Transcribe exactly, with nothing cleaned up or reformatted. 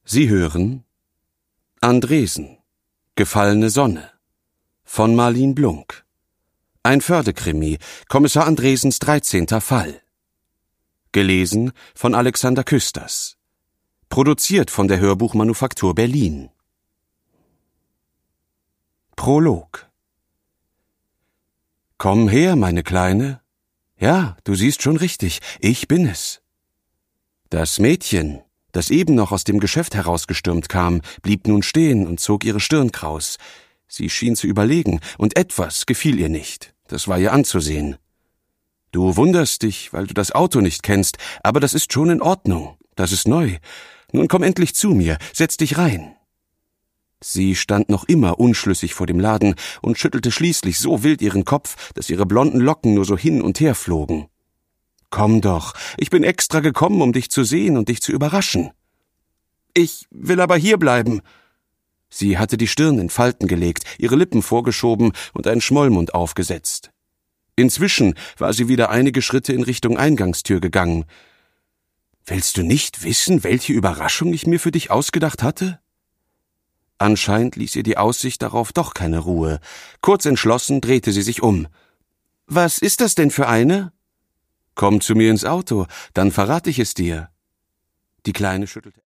Sie hören Andresen, Gefallene Sonne von Marlin Blunk. Ein Fördekrimi, Kommissar Andresens dreizehnter Fall. Gelesen von Alexander Küsters. Produziert von der Hörbuchmanufaktur Berlin. Prolog. Komm her, meine Kleine. Ja, du siehst schon richtig, ich bin es. Das Mädchen, das eben noch aus dem Geschäft herausgestürmt kam, blieb nun stehen und zog ihre Stirn kraus. Sie schien zu überlegen, und etwas gefiel ihr nicht. Das war ihr anzusehen. Du wunderst dich, weil du das Auto nicht kennst, aber das ist schon in Ordnung. Das ist neu. Nun komm endlich zu mir, setz dich rein. Sie stand noch immer unschlüssig vor dem Laden und schüttelte schließlich so wild ihren Kopf, dass ihre blonden Locken nur so hin und her flogen. Komm doch, ich bin extra gekommen, um dich zu sehen und dich zu überraschen. Ich will aber hierbleiben. Sie hatte die Stirn in Falten gelegt, ihre Lippen vorgeschoben und einen Schmollmund aufgesetzt. Inzwischen war sie wieder einige Schritte in Richtung Eingangstür gegangen. Willst du nicht wissen, welche Überraschung ich mir für dich ausgedacht hatte? Anscheinend ließ ihr die Aussicht darauf doch keine Ruhe. Kurz entschlossen drehte sie sich um. Was ist das denn für eine? Komm zu mir ins Auto, dann verrate ich es dir. Die Kleine schüttelte